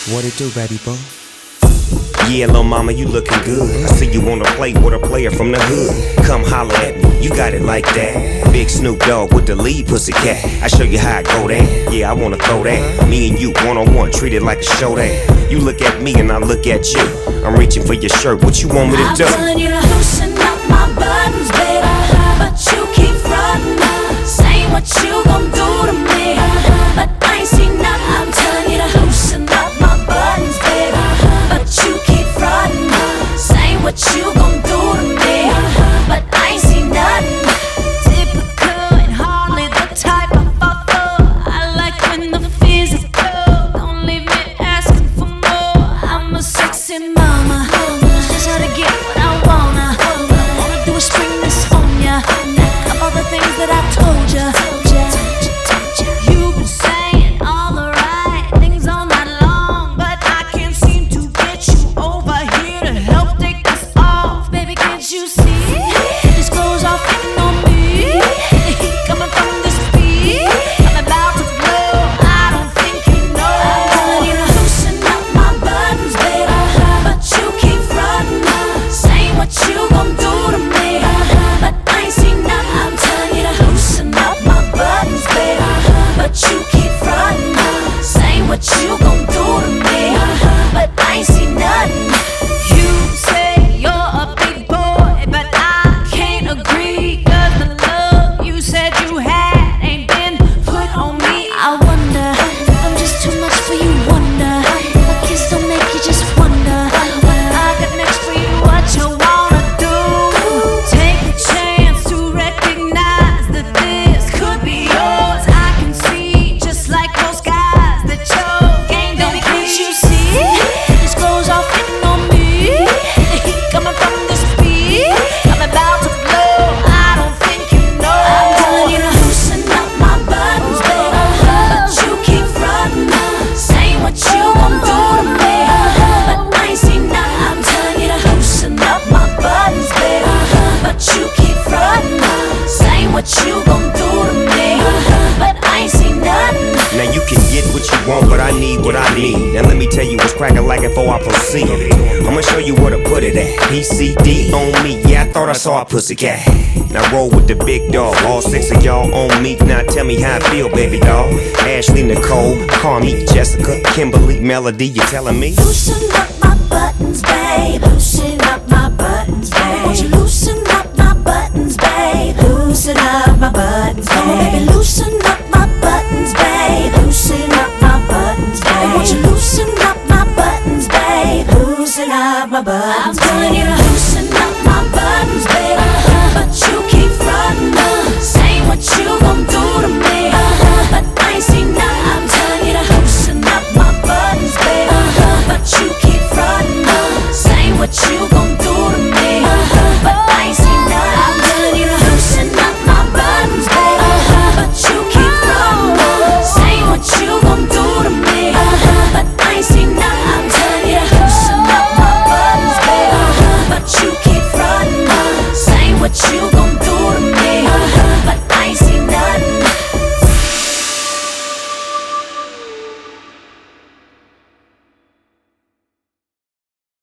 What it do, baby boy? Yeah, lil' mama, you looking good. I see you wanna play with a player from the hood. Come holler at me, you got it like that. Big Snoop Dogg with the lead pussycat. I show you how I go there. Yeah, I wanna throw that. Me and you, one-on-one, treat it like a show that. You look at me and I look at you. I'm reaching for your shirt, what you want me to do? I'm telling you to loosen up my buttons, baby, but you keep frontin', saying what you gon' do to me, but I ain't seen nothing. I'm telling you to loosen up my buttons, baby, but you keep frontin', saying what you gon' do to me, but I ain't seen nothing. Typical and hardly the type I fall for. I like when the physical, don't leave me asking for more. I'm a sexy mama, just how to get what I wanna. Wanna do is spring this on ya, of all the things that I told ya. You've been saying all the right things all night long, but I can't seem to get you over here to help take this off. Baby, can't you see? These clothes are fitting on me, the heat coming from this beat, I'm about to blow. I don't think you know. I'm telling you to loosen up my buttons, baby, but you keep frontin', saying what you gon' do to me, but I ain't seen nothing. I'm telling you to loosen up my buttons, baby, but you keep frontin', saying what you gon' do to me, but I ain't seen nothing. You say you're a big boy, but I can't agree, 'cause the love you said you had ain't been put on me. I wonder if I'm just too much for you, wonder if a kiss don't make you just wonder what I got next for you, what you wanna do. Take a chance to recognize that this could be yours. I can see, just like those guys, that your game don't. Can't you see? These clothes are fitting on me, the heat coming from this beat, I'm about to blow. I don't think you know. I'm telling you to loosen up my buttons, baby, but you keep frontin', saying what you gon' do to me, but I ain't seen nothing. I'm telling you to loosen up my buttons, baby, but you keep frontin', saying what you gon' do to me, but I ain't seen nothing. Now you can get what you want, but I need what I need. Now let me tell you what's crackin' like before I proceed. I'ma show you where to put it at. PCD on me, yeah, I thought I saw a pussycat. Now roll with the big dog, all 6 of y'all on me. Now tell me how I feel, baby doll. Ashley, Nicole, Carmi, Jessica, Kimberly, Melody, you telling me? Loosen up my buttons, babe. Loosen up my buttons, babe. Won't you loosen up my buttons, babe? Loosen up my buttons, babe. Come on, baby, loosen up my buttons, babe. Loosen up my buttons, babe. Won't you loosen up my buttons, babe? Loosen up my buttons, I'm telling you to